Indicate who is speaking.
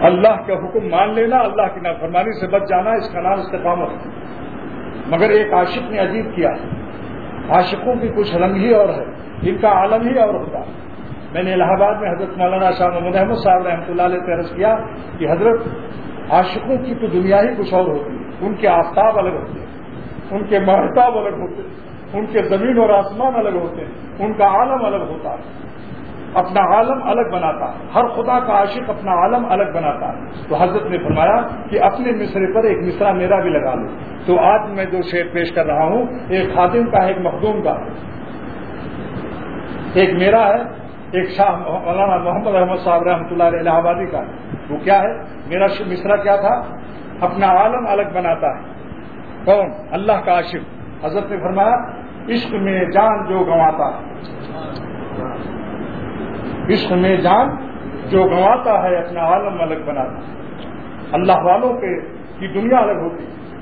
Speaker 1: اللہ کا حکم مان لینا، اللہ کی نافرمانی سے بچ جانا، اس کا نام استقامت ہے۔ مگر ایک عاشق نے عجیب کیا، عاشقوں کی کچھ رنگ ہی اور ہے، ان کا عالم ہی اور ہوتا ہے۔ میں نے الہ آباد میں حضرت مولانا شاہ محمد احمد صاحب رحمۃ اللہ علیہ سے عرض کیا کہ حضرت عاشقوں کی تو دنیا ہی کچھ اور ہوتی ہے، ان کے آفتاب الگ ہوتے ہیں، ان کے مہتاب الگ ہوتے ہیں، ان کے زمین اور آسمان الگ ہوتے ہیں، ان کا عالم الگ ہوتا ہے، اپنا عالم الگ بناتا ہے۔ ہر خدا کا عاشق اپنا عالم الگ بناتا ہے۔ تو حضرت نے فرمایا کہ اپنے مصرے پر ایک مصرع میرا بھی لگا لو۔ تو آج میں جو شعر پیش کر رہا ہوں، ایک خادم کا ہے، ایک مخدوم کا، ایک میرا ہے، ایک شاہ مولانا محمد احمد صاحب رحمۃ اللہ علیہ الہ آبادی کا۔ وہ کیا ہے؟ میرا مصرع کیا تھا؟ اپنا عالم الگ بناتا ہے۔ کون؟ اللہ کا عاشق۔ حضرت نے فرمایا عشق میں جان جو گنواتا ہے، عشق میں جان جو گنواتا ہے اپنا عالم الگ بناتا ہے۔ اللہ والوں کی دنیا الگ ہوتی ہے،